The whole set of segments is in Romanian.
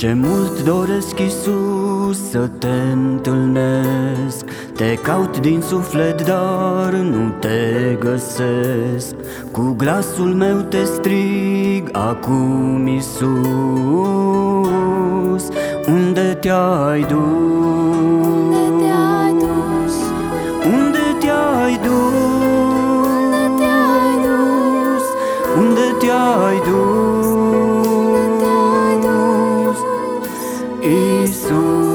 Ce mult doresc, Iisus, să te întâlnesc. Te caut din suflet, dar nu te găsesc. Cu glasul meu te strig acum, Iisus. Unde te-ai dus? Unde te-ai dus? Unde te-ai dus? Iisus.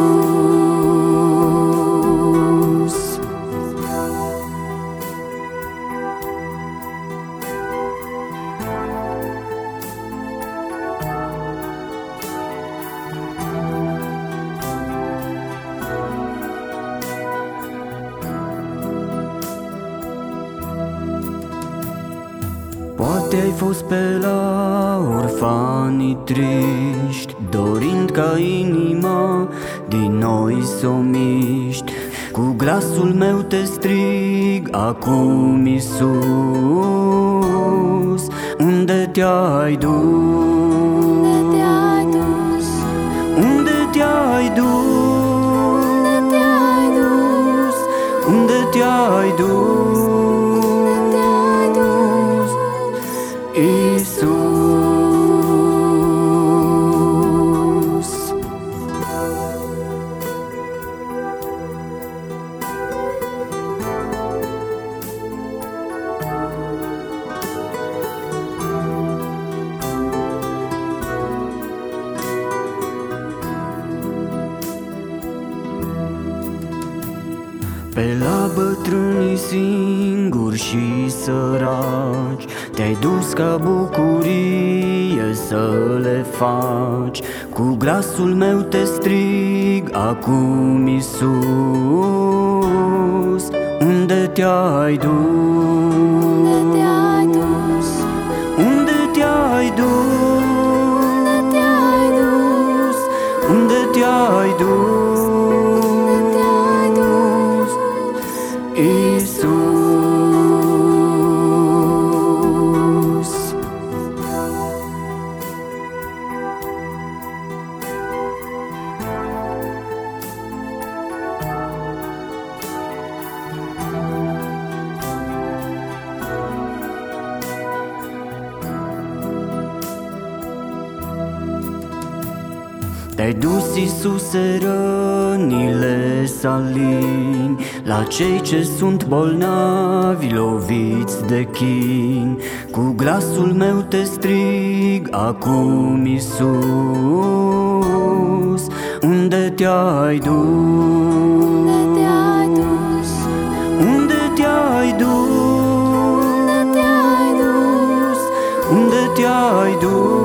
Poate ai fost pe la orfanii triști, dorind ca inima din noi s-o miști. Cu glasul meu te strig acum, Iisus. Unde te-ai dus? Unde te-ai dus? Unde te-ai dus? Iisus. Pe la bătrânii singuri și săraci te-ai dus ca bucurie să le faci. Cu glasul meu te strig acum, Iisus. Unde te-ai dus? Unde te-ai dus? Unde te-ai dus? Iisus. Te-ai dus, Iisuse, rănile salini, la cei ce sunt bolnavi, loviți de chin. Cu glasul meu te strig acum, Iisus. Unde te-ai dus? Unde te-ai dus? Unde te-ai dus?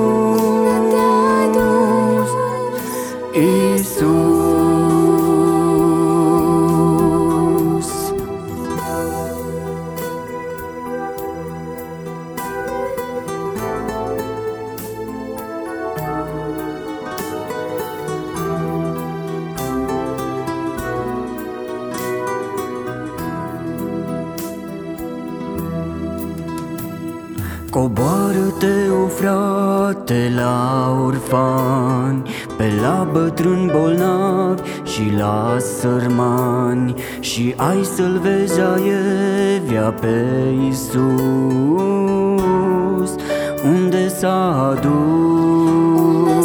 Iisus. Coboară-te, o frate, la orfani, pe la bătrâni bolnavi și la sărmani, și ai să-l vezi aievea pe Iisus. Unde s-a dus?